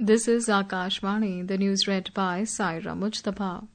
This is Akashvani, the news read by Saira Mujtaba.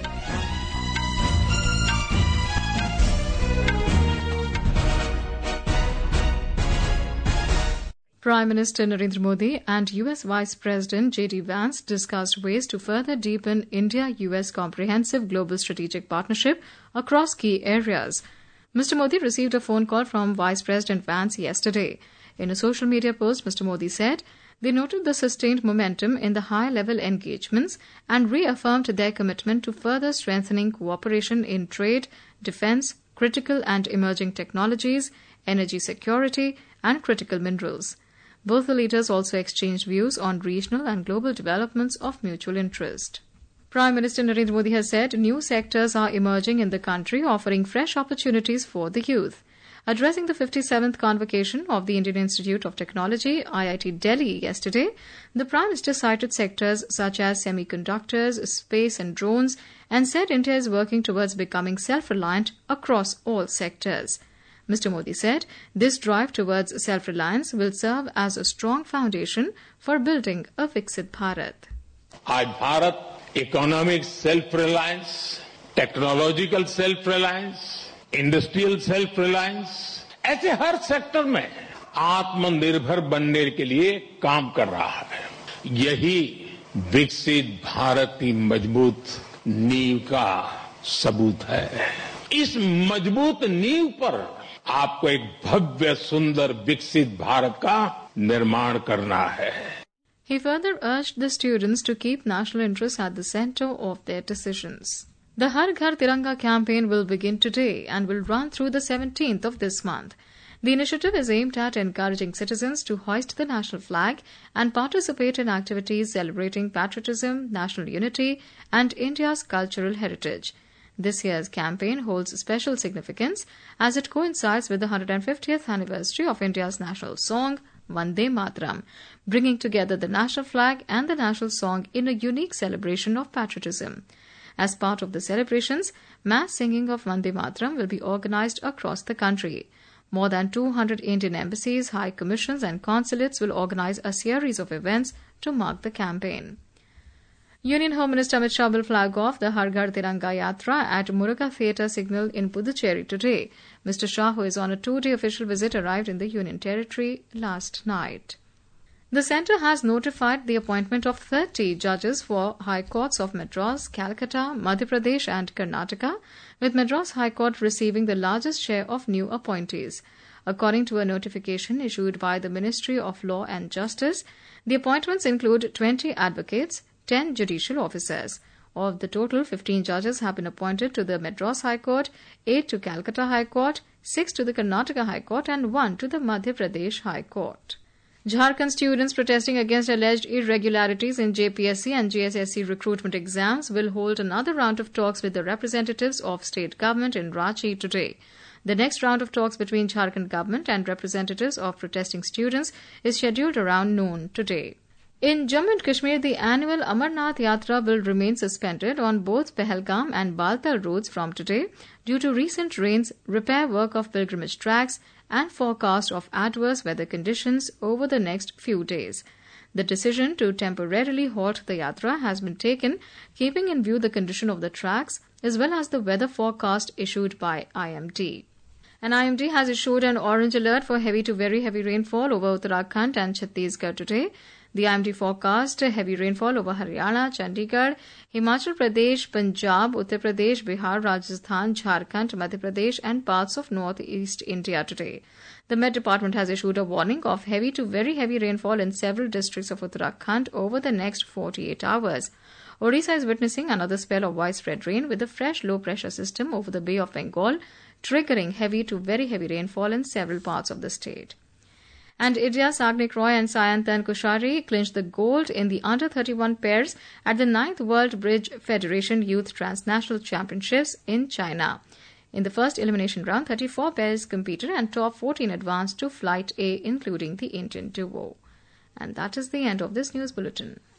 Prime Minister Narendra Modi and US Vice President J.D. Vance discussed ways to further deepen India-US comprehensive global strategic partnership across key areas. Mr. Modi received a phone call from Vice President Vance yesterday. In a social media post, Mr. Modi said they noted the sustained momentum in the high-level engagements and reaffirmed their commitment to further strengthening cooperation in trade, defense, critical and emerging technologies, energy security, and critical minerals. Both the leaders also exchanged views on regional and global developments of mutual interest. Prime Minister Narendra Modi has said new sectors are emerging in the country, offering fresh opportunities for the youth. Addressing the 57th convocation of the Indian Institute of Technology, IIT Delhi, yesterday, the Prime Minister cited sectors such as semiconductors, space and drones, and said India is working towards becoming self-reliant across all sectors. Mr. Modi said this drive towards self-reliance will serve as a strong foundation for building a Viksit Bharat. आज Bharat economic self reliance, technological self reliance, industrial self reliance, ऐसे हर sector में आत्मनिर्भर बनने के लिए काम कर रहा है. यही विकसित भारत की मजबूत नींव का सबूत है. इस मजबूत नींव पर आपको एक भव्य सुंदर विकसित भारत का निर्माण करना है. He further urged the students to keep national interests at the center of their decisions. The Har Ghar Tiranga campaign will begin today and will run through the 17th of this month. The initiative is aimed at encouraging citizens to hoist the national flag and participate in activities celebrating patriotism, national unity, and India's cultural heritage. This year's campaign holds special significance as it coincides with the 150th anniversary of India's national song, Vande Mataram, bringing together the national flag and the national song in a unique celebration of patriotism. As part of the celebrations, mass singing of Vande Mataram will be organized across the country. More than 200 Indian embassies, high commissions and consulates will organize a series of events to mark the campaign. Union Home Minister Amit Shah will flag off the Har Ghar Tiranga Yatra at Muruga Theatre Signal in Puducherry today. Mr. Shah, who is on a 2-day official visit, arrived in the Union Territory last night. The centre has notified the appointment of 30 judges for High Courts of Madras, Calcutta, Madhya Pradesh and Karnataka, with Madras High Court receiving the largest share of new appointees. According to a notification issued by the Ministry of Law and Justice, the appointments include 20 advocates, 10 judicial officers. Of the total, 15 judges have been appointed to the Madras High Court, 8 to Calcutta High Court, 6 to the Karnataka High Court and 1 to the Madhya Pradesh High Court. Jharkhand students protesting against alleged irregularities in JPSC and JSSC recruitment exams will hold another round of talks with the representatives of state government in Ranchi today. The next round of talks between Jharkhand government and representatives of protesting students is scheduled around noon today. In Jammu and Kashmir, the annual Amarnath Yatra will remain suspended on both Pahalgam and Baltal roads from today due to recent rains, repair work of pilgrimage tracks, and forecast of adverse weather conditions over the next few days. The decision to temporarily halt the Yatra has been taken keeping in view the condition of the tracks as well as the weather forecast issued by IMD. And IMD has issued an orange alert for heavy to very heavy rainfall over Uttarakhand and Chhattisgarh today. The IMD forecast heavy rainfall over Haryana, Chandigarh, Himachal Pradesh, Punjab, Uttar Pradesh, Bihar, Rajasthan, Jharkhand, Madhya Pradesh and parts of northeast India today. The Met Department has issued a warning of heavy to very heavy rainfall in several districts of Uttarakhand over the next 48 hours. Odisha is witnessing another spell of widespread rain with a fresh low-pressure system over the Bay of Bengal, triggering heavy to very heavy rainfall in several parts of the state. And Idya Sagnik Roy and Sayantan Kushari clinched the gold in the under-31 pairs at the 9th World Bridge Federation Youth Transnational Championships in China. In the first elimination round, 34 pairs competed and top 14 advanced to Flight A, including the Indian duo. And that is the end of this news bulletin.